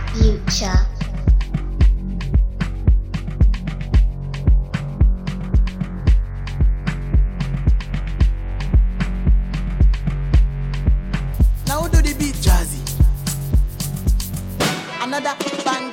Future. Now do the beat jazzy. Another bang.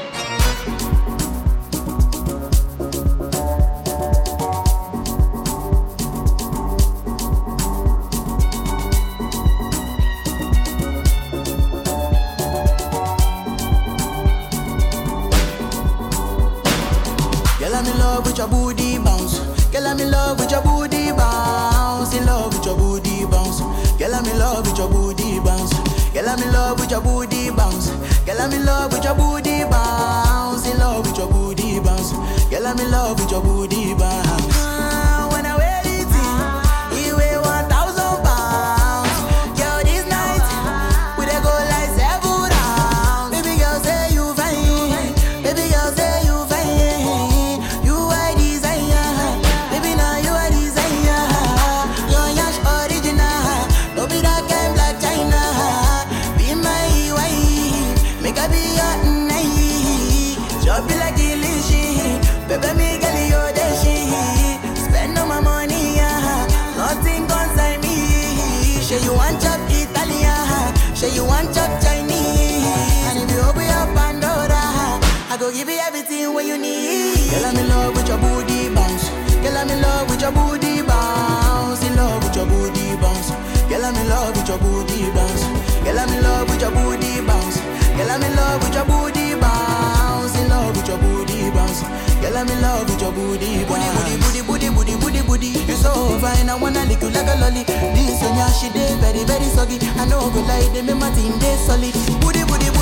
Girl, I'm in love with your booty bounce. Girl, I'm in love with your booty bounce. In love with your booty bounce. Girl, I'm in love with your booty bounce. Girl, I'm in love with your booty bounce. Girl, I'm in love with your booty bounce. In love with your booty bounce. Girl, I'm in love with your booty bounce. When I wear it, you weigh 1,000 pounds. Girl, this night we dey go like 7 rounds. Baby girl, say you fine. Baby girl, say you fine. You are desire. Baby, now you are desire. Your yash original. Don't be that kind black China. Be my wife. Make I be your night. Chop you like delicious. Baby, me girl, you the shit. Spend all my money, nothing concern me. Say you want chop Italian. Say you want chop Chinese. And if you open your Pandora, I go give you everything what you need. Girl, I'm in love with your booty bounce. Girl, I'm in love with your booty bounce. In love with your booty bounce. Girl, I'm in love with your booty bounce. Girl, I'm in love with your booty bounce. Girl, I'm in love with your booty bounce. In love with your booty bounce. Girl, I'm in love with your booty bounce. Booty. You so fine, I wanna lick you like a lolly. This your nyashi day very, very soggy. I know go lie, they make my team day solid. Booty.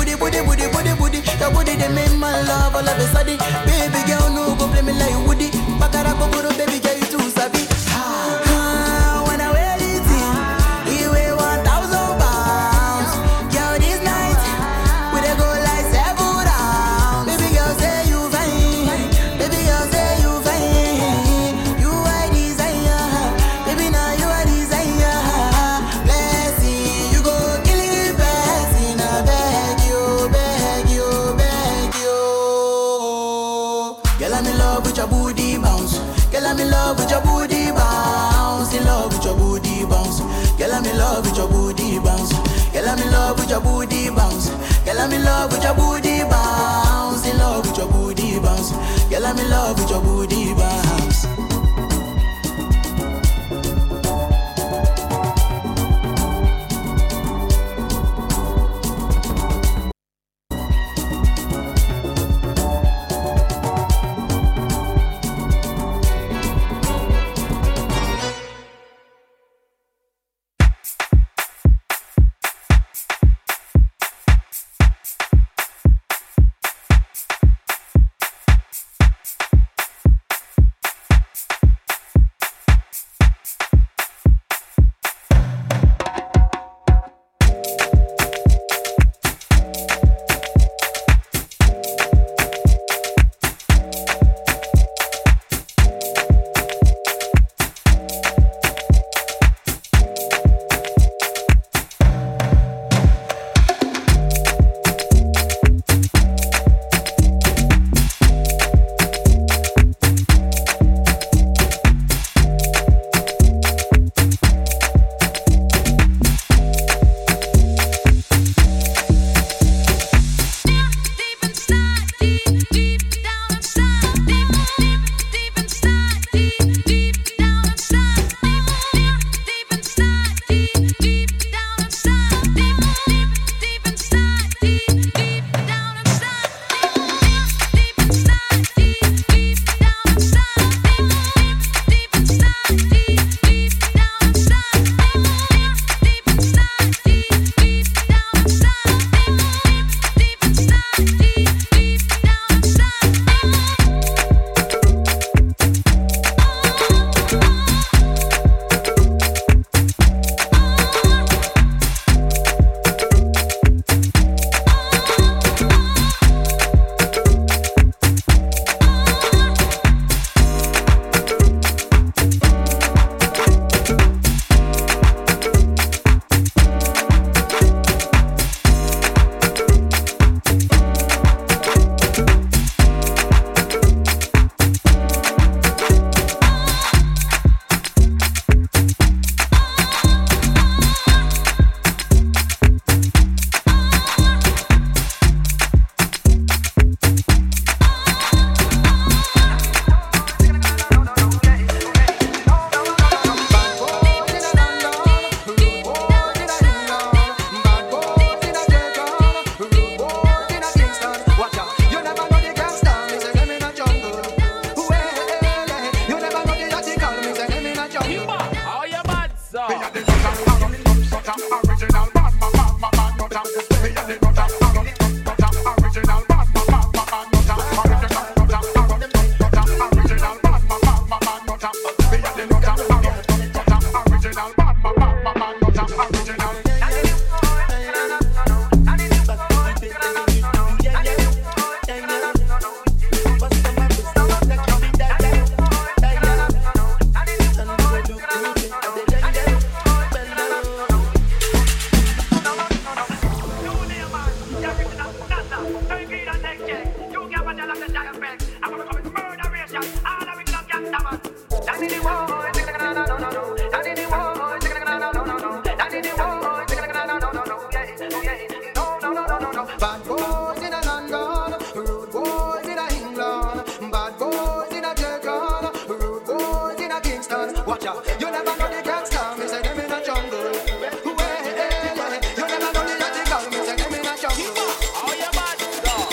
Your booty they make my love all of a sudden. Baby girl, no go play me like Woody. Bakara go baby girl, you too sabi. When I wear it, you weigh 1,000 pounds. Girl, this night we dey go like 7 rounds. Baby girl, say you fine. Baby girl, say you fine. You are desire. Baby, now you are desire. Blessing, you go kill it, blessing. I beg you. Girl, I'm in love with your booty bounce. Girl, I'm in love with your booty bounce. In love with your booty bounce. Girl, I'm in love with your booty bounce. Girl, I'm in love with your booty bounce. Girl, I'm in love with your booty bounce. In love with your booty bounce. Girl, I'm in love with your booty bounce. Bad boys in a London, rude boys in a England, bad boys in a Jamaica, rude boys in a Kingston. Watch out, you never know the gangsta, me say them in a jungle. You never know the radical, me say them in a jungle. Oh, you bad dog.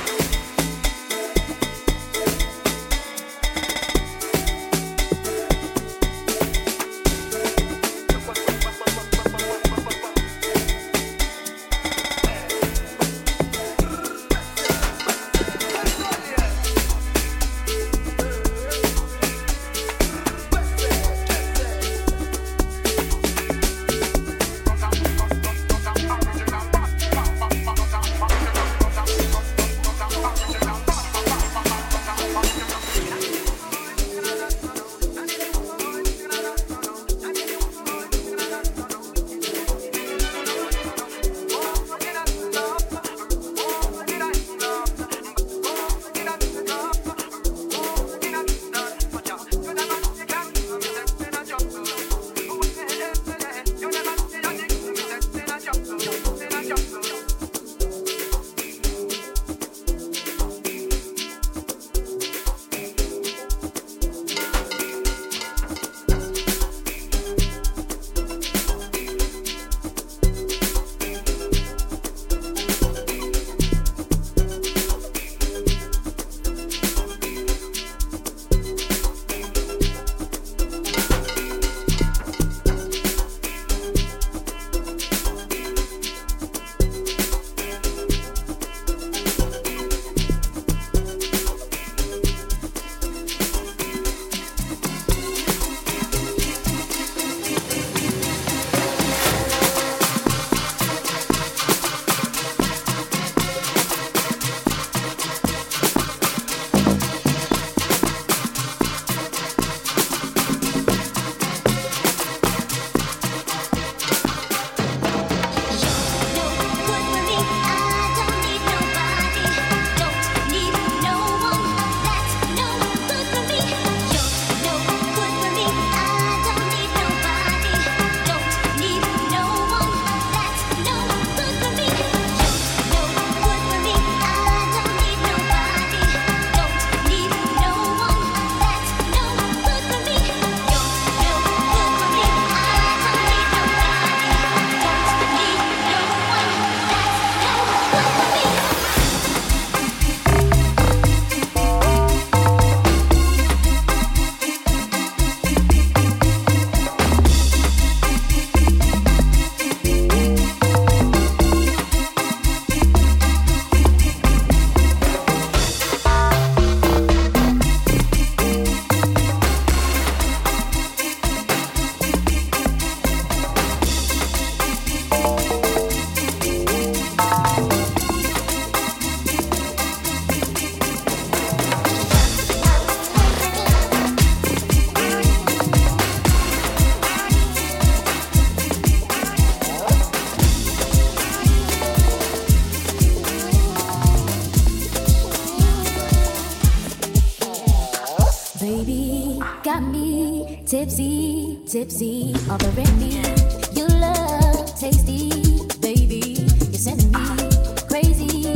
Tipsy, of the remedy. Your love tasty, baby. You're sending me crazy,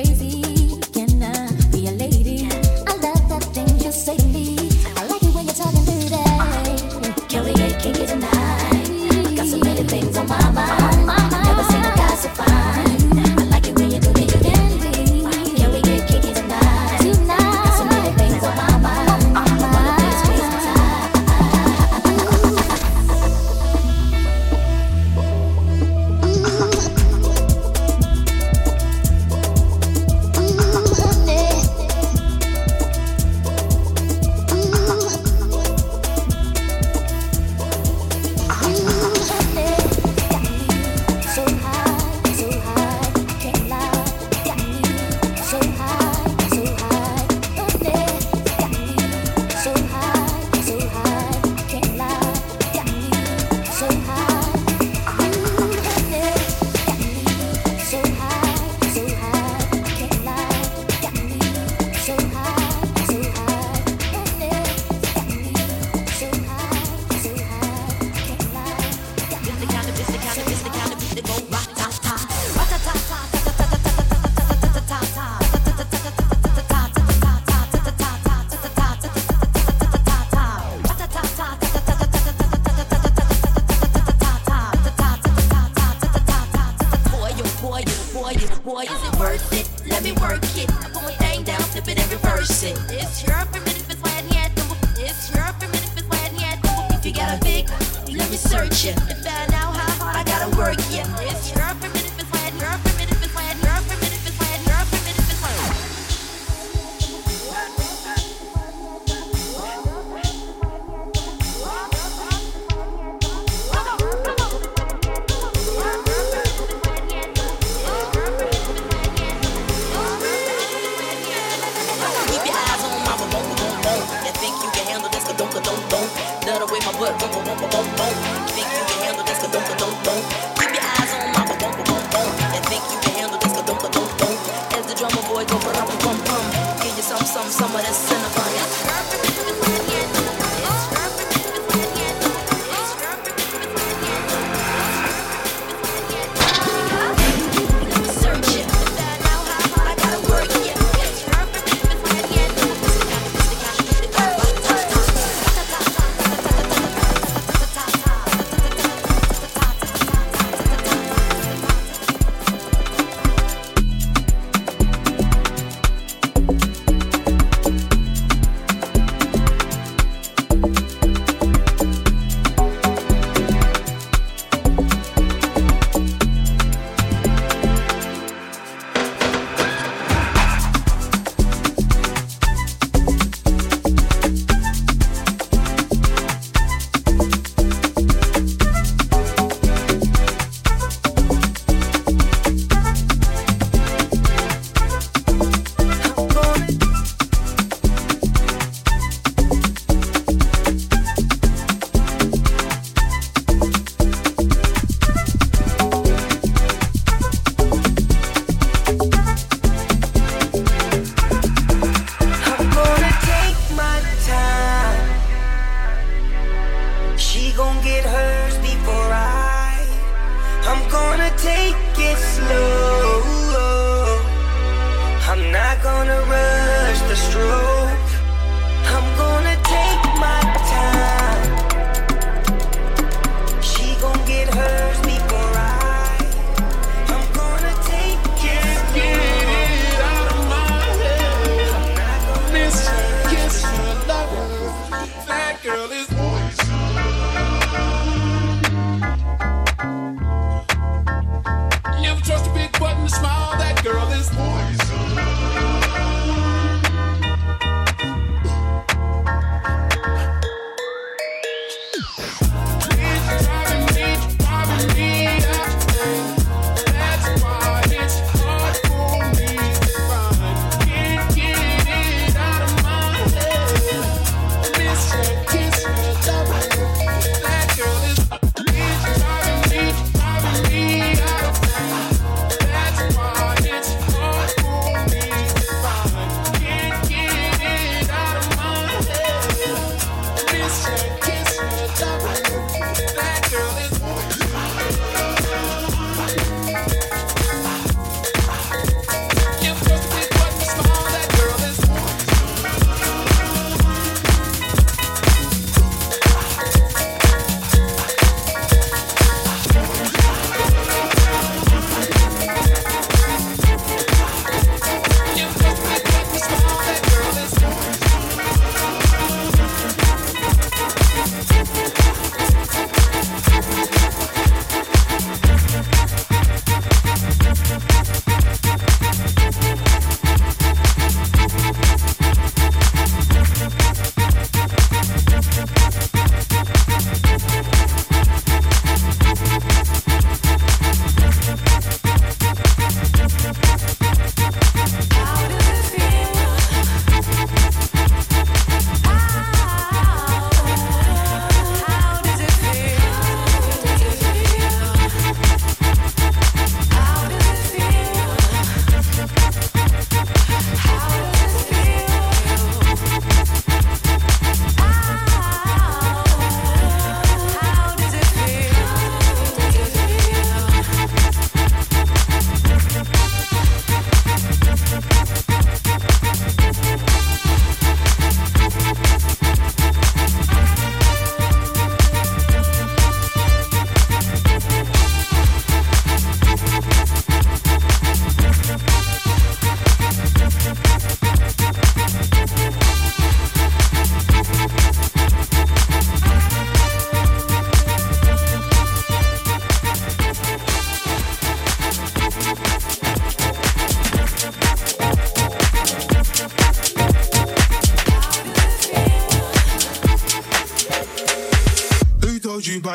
crazy. Can I be a lady? I love the things you say to me. I like it when you're talking through that. Can we get kinky tonight? Got so many things on my mind. Never seen a guy so fine. I like it when you do me. Can we get kinky tonight? Got so many things on my mind. Wanna dance, waste my time. Let me work it. I put my thing down, flip it and reverse it. It's your primitive, it's why I need to. It's your primitive, it's why I need to. If you got a big, let me search it and find out how hard I gotta work it. It's your primitive, it's why I need your primitive, it's why I need your primitive, it's why I need your primitive, it's why I need. Love the way my butt boom boom boom boom boom. Think you can handle this? Don't don't. Keep your eyes on my boom boom boom boom. And think you can handle this? Don't don't. As the drummer boy go put up a bum bum. Give you some of that cinnamon.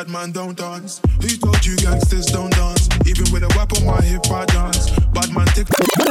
bad man don't dance? Who told you gangsters don't dance? Even with a whip on my hip I dance. Bad man take.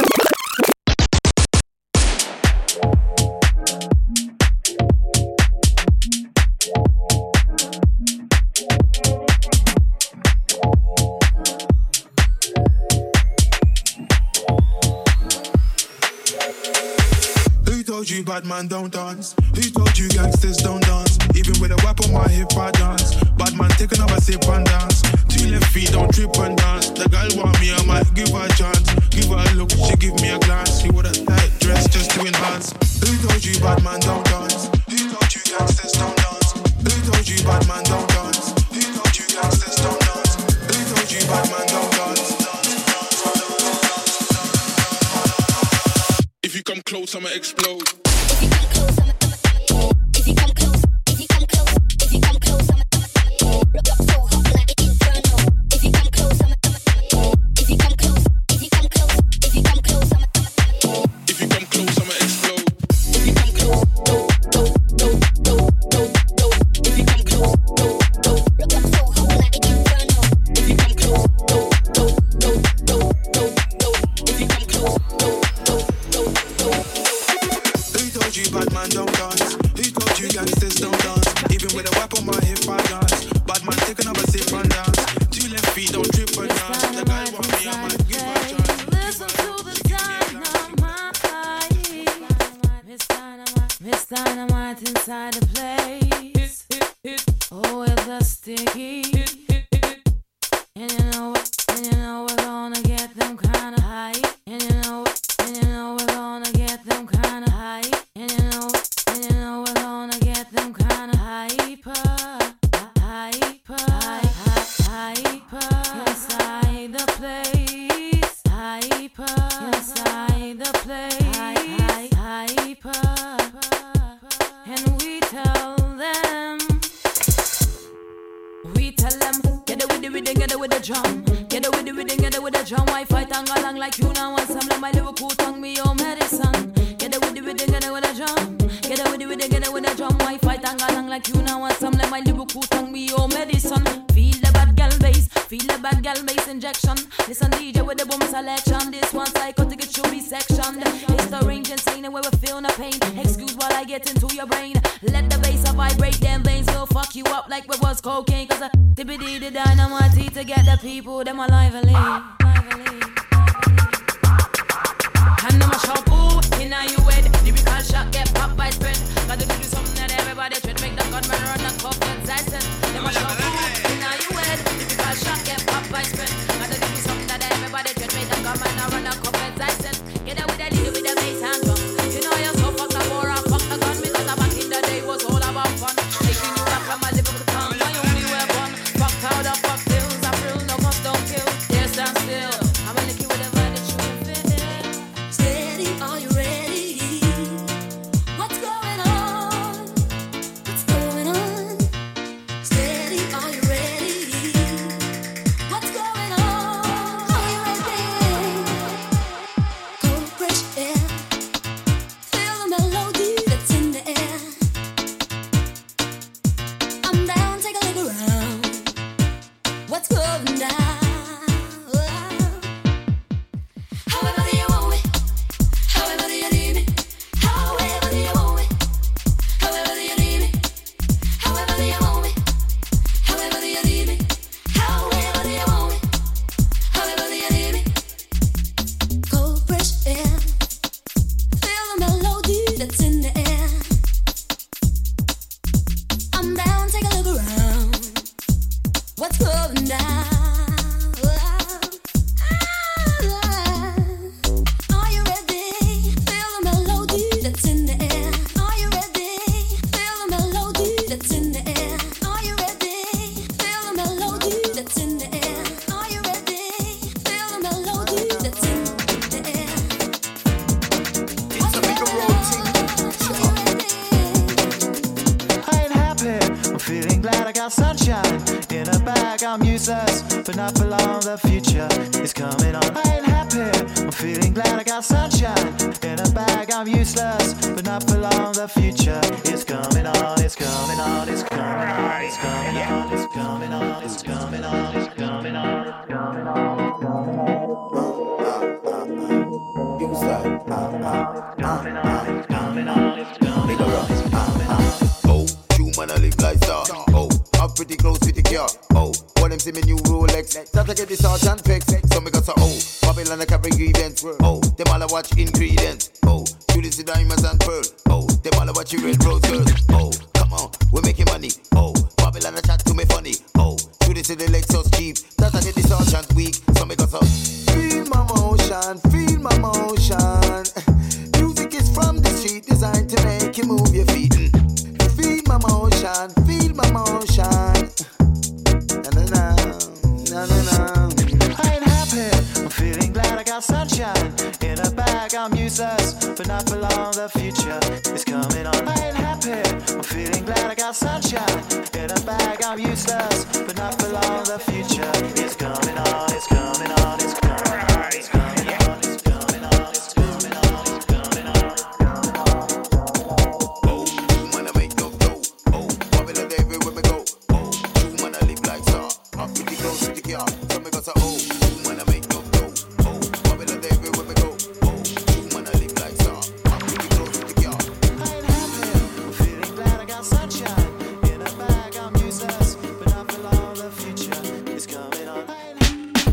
Who told you bad man don't dance? Who told you gangsters don't dance? Even with a whip on my hip I dance. Bad man take another sip and dance. Two left feet don't trip and dance. The girl want me, I might give her a chance. Give her a look, she give me a glance. She wore a tight dress just to enhance. Who told you bad man don't dance? Who told you gangsters don't dance? Who told you bad man don't dance? Who told you gangsters don't dance? Who told you bad man don't dance? If you come close, I'ma explode. If you come close, if you come close, if you come close, if you come close, rock up so hot like an inferno. If you come close, if you come close, if you come close, if you come close, If you come close, I'ma explode. if you come close, if you come close, rock up so hot like an inferno. If you come close, if you come close. Who told you bad man don't dance? Who told you gangsters don't dance? Even with a whip on my hip I dance. Bad man take another sip and dance. Two left feet don't trip and dance. The guy want me, I might give her a chance. Listen to the dynamite. Miss Dynamite inside the place. Oh, with the sticky. And you know we're gonna get them kinda high. And you know we're gonna get them kinda high. And you know we're gonna get them kinda hyper. Inside the place. Hyper. Inside the place. Hyper. And we tell them, get it with the rhythm, get it with the drum. Get it with the rhythm, get it with the drum. Why fight and go along like you now want some? Let my Liverpool tongue me your medicine. Get it with the rhythm, get it with the drum. Get it with the rhythm, get it with the drum. Why fight and go along like you now want some? Let my Liverpool tongue me your medicine. Feel the bad gal bass, feel the bad gal bass injection. Listen DJ with the boom selection. This one psychotic, it should be section. It's the range insane and where we feel no pain. Excuse while I get into your brain. Let the bass vibrate, them veins will fuck you up like what was cocaine. Cause I tippity the dynamite to get the people, them alive and live. And I'm a shout, ooh, in a you head. Lyrical shot get popped by spread. Gotta do something that everybody treat. Make the gunman run the cuff and Tyson. Them a shout, ooh, in a you head. Lyrical shot get popped by spread. Gotta do something that everybody treat. Make the gunman run the cuff and Tyson. Get out with the leader with the bass and drum. You know you're so fucked up or I fucked the gun. Because back in the day was all about fun. Taking you back from my Liverpool town. My only weapon. Fuck powder, fuck pills. I thrill, no cost, don't kill. There stand still. I'm a licky with a vibe that you can fit. Steady, are you ready? What's going on? What's going on? Steady, are you ready? What's going on? Are you ready? Cold fresh air. Feel the melody that's in the air. I'm down, take a look around. What's going down? However do you want it? However do you need it? However do you want it? However do you need it? However do you want it? However do you need it? However do you want it? However do you need it? Cold fresh air. Feel the melody that's in the air. I'm down, take a look around. What's going down? Are you ready? Feel the melody that's in the air. Are you ready? Feel the melody that's in the air. Are you ready? Feel the melody that's in the air. Are you ready? Feel the melody that's in the air. It's a bigger routine. I ain't happy, I'm feeling glad I got sunshine in a bag. I'm useless, but not for long. The future is coming on. I ain't happy, I'm feeling glad I got sunshine in a bag. I'm useless, but not for long. The future is coming on, it's coming on, it's coming on, it's coming on, it's coming on, it's coming on, it's coming on, it's coming on, it's coming on. You say, it's coming on, it's coming on, it's coming on, it's coming on, it's coming on. Oh, you man, I live like star. Oh, I'm pretty close with the car. Oh, what them see me new Rolex. Start to get the sergeant fix. So me got so Babylon I carry events. Oh, them all I watch ingredients. Oh, you this the diamonds and pearl. Oh, them all I watch you red rose girl. Oh, come on, we're making money. Oh, Babylon I chat to me funny. Oh, you this the Lexus cheap. Start to get the sergeant weak. So me got so feel my motion, feel my motion. Music is from the street, designed to make you move your feet. Feel my motion, feel my motion. Na na na, na na na. I ain't happy, I'm feeling glad I got sunshine in a bag. I'm useless, but not for long. The future is coming on. I ain't happy, I'm feeling glad I got sunshine in a bag. I'm useless, but not for long. The future is coming on. It's coming on. It's coming on. It's coming on. It's coming on. It's coming on. It's coming on. It's coming on. Oh, you wanna make no dough. Oh, Babylon everywhere we go. Oh, you wanna live like star. I'm pretty close with the car. So me got so you wanna make no dough. Oh, Babylon everywhere we go. Oh, you wanna live like star. I'm pretty close with the car. I ain't happy, I'm feeling glad I got sunshine in a bag. I'm useless, but not for long. The future is coming on. I ain't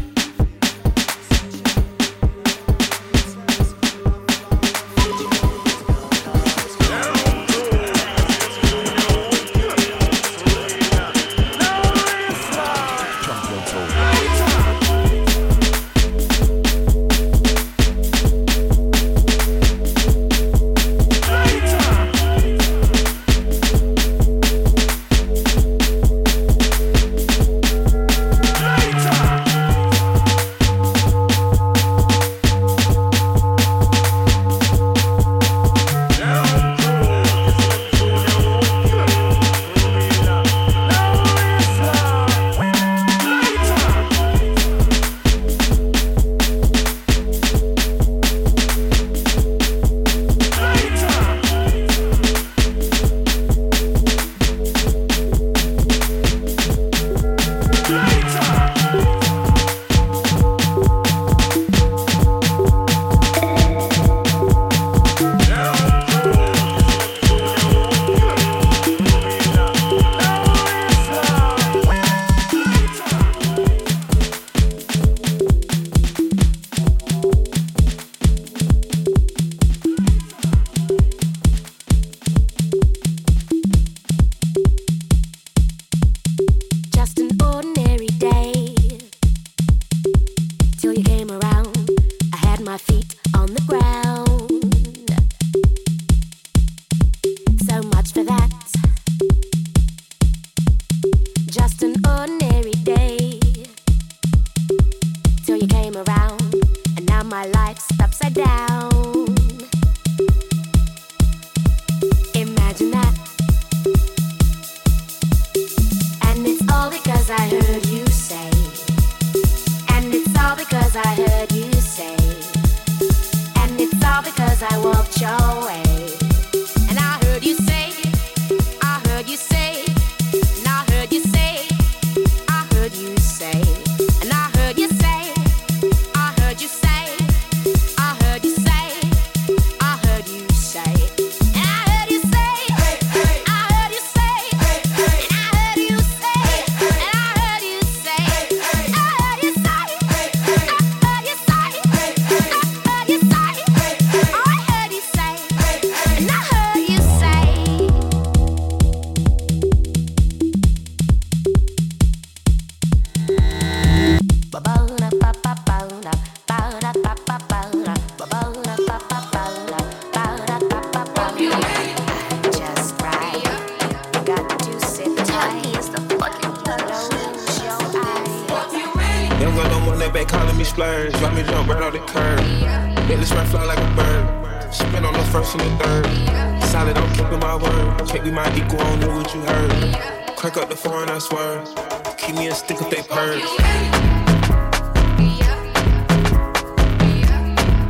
splurge. Let me jump right off the curb. Make this run fly like a bird. Spin on the first and the third. Solid, I'm keeping my word. Can't be my equal, I don't know what you heard. Crack up the foreign, I swear. Keep me a stick if they purge.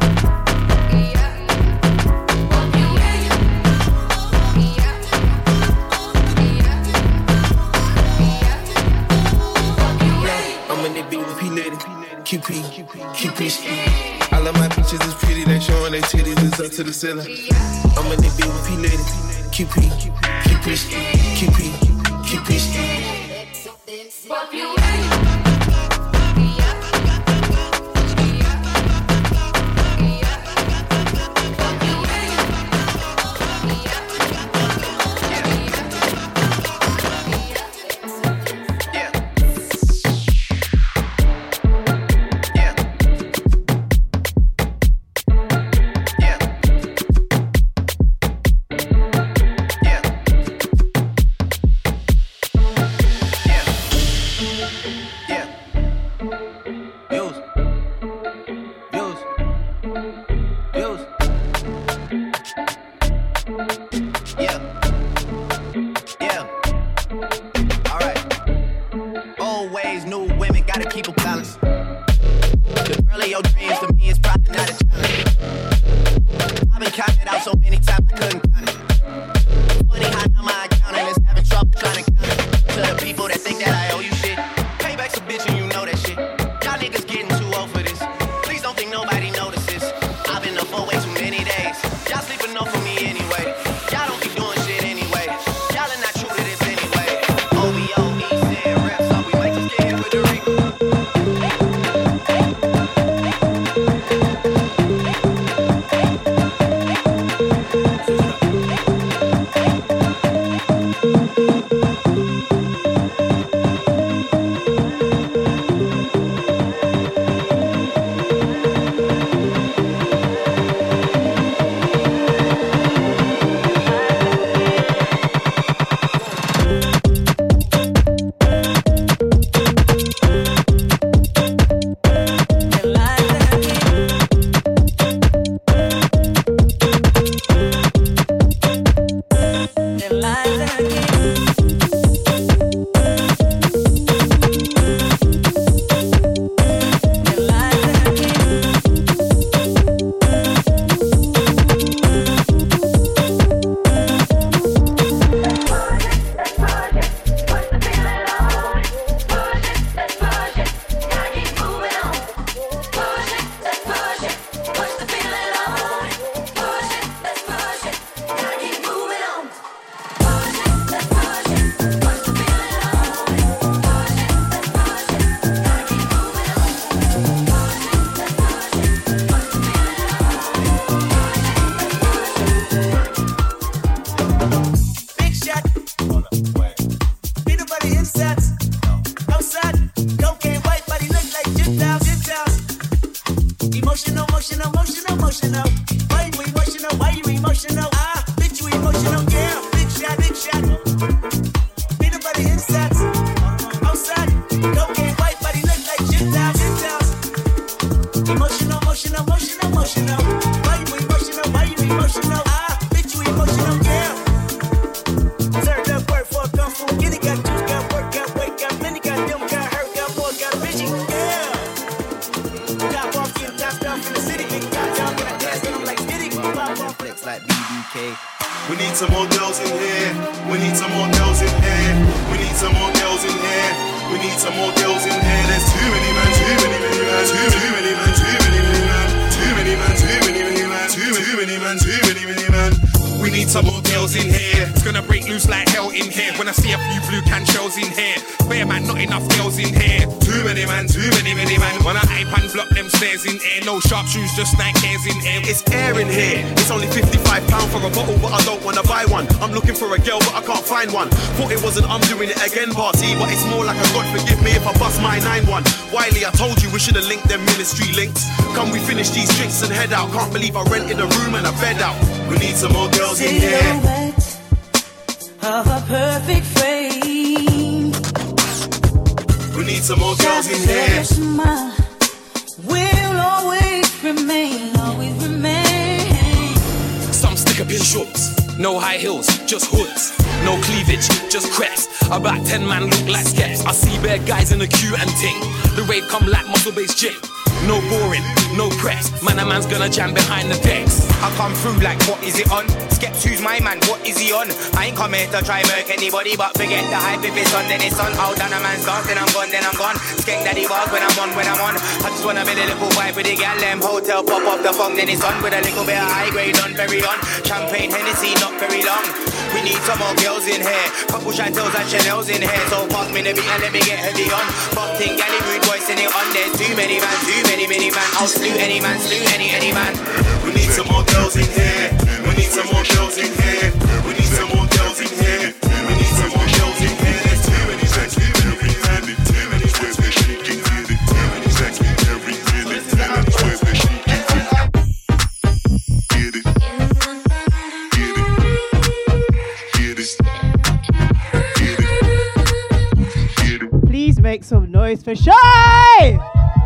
their titties is up to the ceiling. I'm in the beat with P Lady. QP, Fuck you. We need some more girls in here. We need some more girls in here. We need some more girls in here. We need some more girls in here. There's too many man, too many man, too many man, too many man, too many man, too many man, too many man, too many man. We need some more girls in here. It's gonna break loose like hell in here. When I see a few blue can shells in here. Bare man, not enough girls in here. Too many man, too many man. When I hype and block them stairs in air. No sharp shoes, just night cares in air. It's air in here. It's only £55 for a bottle, but I don't wanna buy one. I'm looking for a girl, but I can't find one. Thought it wasn't I'm doing it again party, but it's more like a God forgive me if I bust my 9-1. Wiley, I told you we should've linked them ministry links. Come we finish these drinks and head out. Can't believe I rented a room and a bed out. We need some more girls in here. Of a perfect frame. We need some more girls in here. Will always remain, always remain. Some stick up in shorts, no high heels, just hoods. No cleavage, just crepes. About 10 man look like skeps. I see bare guys in the queue and ting. The rave come like muscle-based gym. No boring, no preps. Man, a man's gonna jam behind the decks. I come through like, what is it on? Skeps, who's my man? What is he on? I ain't come here to try murk anybody, but forget the hype. If it's on, then it's on. Out down a man's dance, then I'm gone, then I'm gone. Skeng daddy bars when I'm on. I just wanna build a little vibe with the gal, them hotel, pop off the phone, then it's on. With a little bit of high grade on, very on. Champagne, Hennessy, not very long. We need some more girls in here. Couple Chantels and Chanel's in here. So pass me the beat and let me get heavy on. Bumping galley, rude boys in it on. There's too many man, I'll slew any man, any man. We need some more girls in here. We need some more girls in here. We need some more girls in here. We need some more girls in here. There's too many sex every minute. Too many swears that she can get it. Too many sex every minute. Too many swears that she can get it. Get it. Get it. Please make some noise for Shy!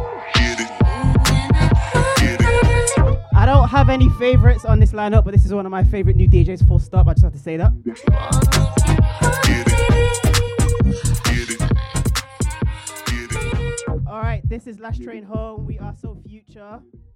I don't have any favorites on this lineup, but this is one of my favorite new DJs, full stop. I just have to say that. Alright, this is Last Train Home. We are so future.